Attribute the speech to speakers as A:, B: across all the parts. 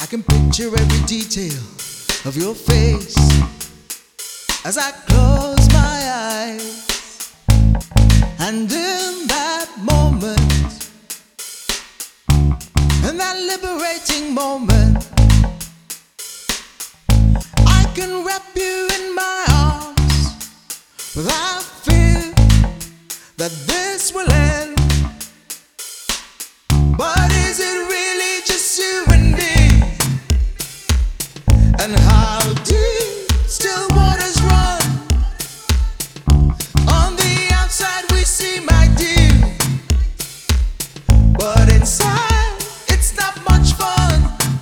A: can picture every detail of your face as I close my eyes. And in that moment, in that liberating moment, I can wrap you in my arms without fear that this will end. But is it really just you and me? And how deep still waters run? On the outside we see, my dear, but inside it's not much fun.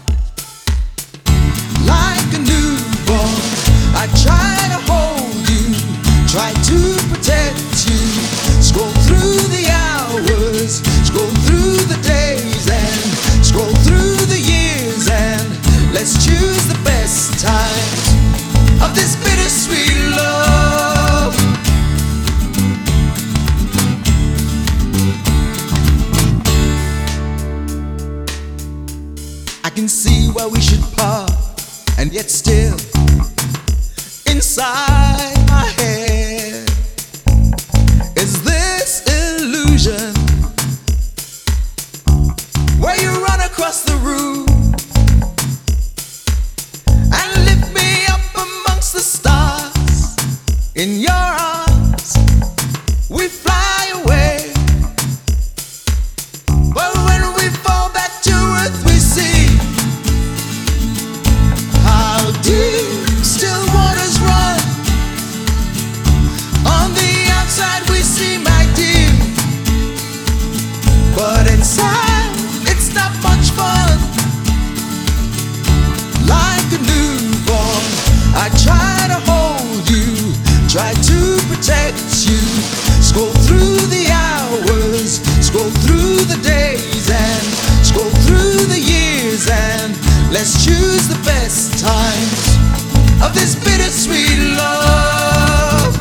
A: Like a newborn, I try to hold you, try to protect you, scroll through the hours, scroll through the days, and scroll through the years, and let's choose the best times of this bittersweet love. I can see why we should part, and yet still inside my head is this illusion where you run across the room and lift me up amongst the stars. In your arms we fly away, but when we fall back to earth we see how deep still waters run. On the outside we see, my dear, but inside it's not much fun. Like a newborn, I try to hold you, try to protect you, scroll through the hours, scroll through the days, and scroll through the years, and let's choose the best times of this bittersweet love.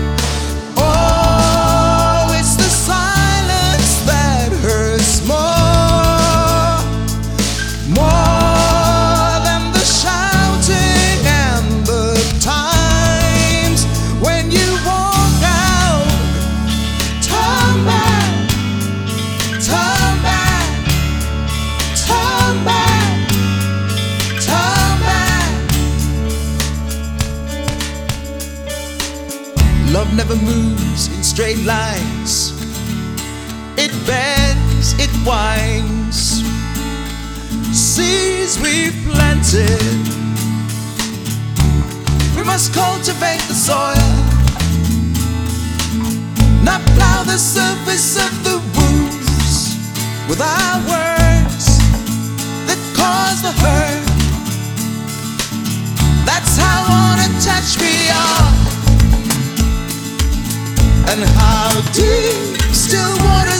A: Oh, it's the silence that hurts more, more than the shouting and the times when you walk out. Turn back, turn back, turn back, turn back. Love never moves in straight lines. It bends, it winds. Seeds we've planted, we must cultivate the soil, not plow the surface of the wounds with our words that cause the hurt. That's how unattached we are, and how deep still water